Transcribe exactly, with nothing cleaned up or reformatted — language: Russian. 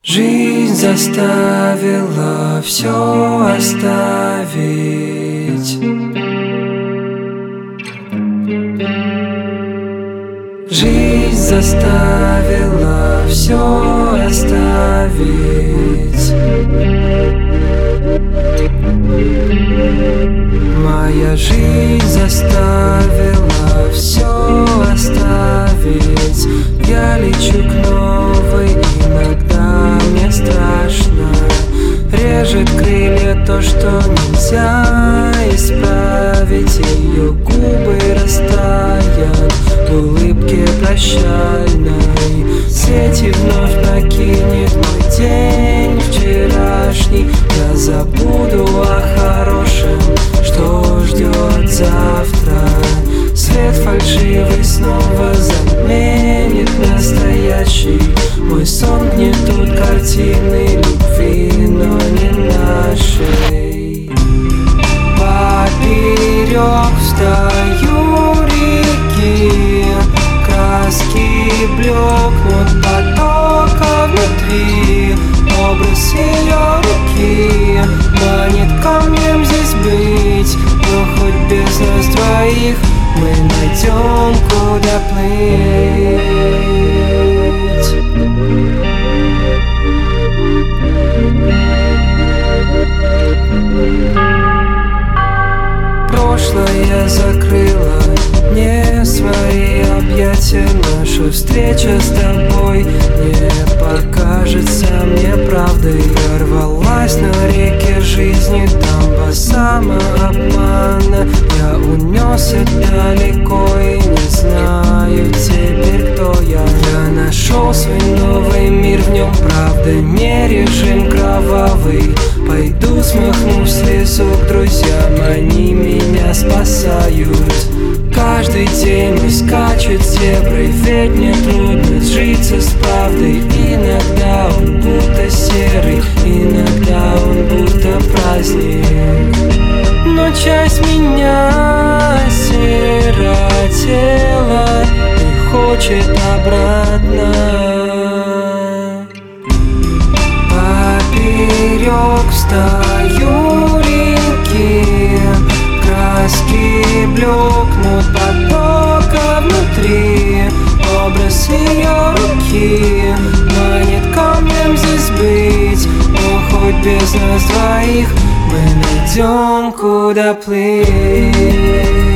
Жизнь заставила все оставить. Жизнь заставила все оставить. Моя жизнь заставила все оставить. Я лечу к новой, иногда мне страшно. Режет крылья то, что нельзя исправить. Ее губы растают в улыбке прощальной. Сети вновь накинет мой день вчерашний. Я забуду о хорошем, что ждет завтра. Свет фальшивый снова заменит настоящий. Мой сон гнетут картины любви, но не нашей. Поперек встаю реки, краски блекнут потока внутри. Образ ее руки манит камнем здесь быть. Но хоть без нас двоих мы найдем, куда плыть. Прошлое закрыло не свои объятия. Наша встреча с тобой не покажется мне правдой. Я рвалась на реке жизни, там по самообмана. Я унесся далеко и не знаю теперь, кто я. Я нашел свой новый мир, в нем правда не режим кровавый. Пойду смахну слезу к друзьям, они меня спасают. Каждый день мы скачет зеброй, ведь мне трудно сжиться с правдой. Иногда он будто серый, иногда он будто праздник. Но часть меня осиротела и хочет обратно. Поперек встаю реки, краски блекнут потока внутри. Образ ее руки манит камнем здесь быть. Но хоть без нас двоих мы найдем, куда плыть.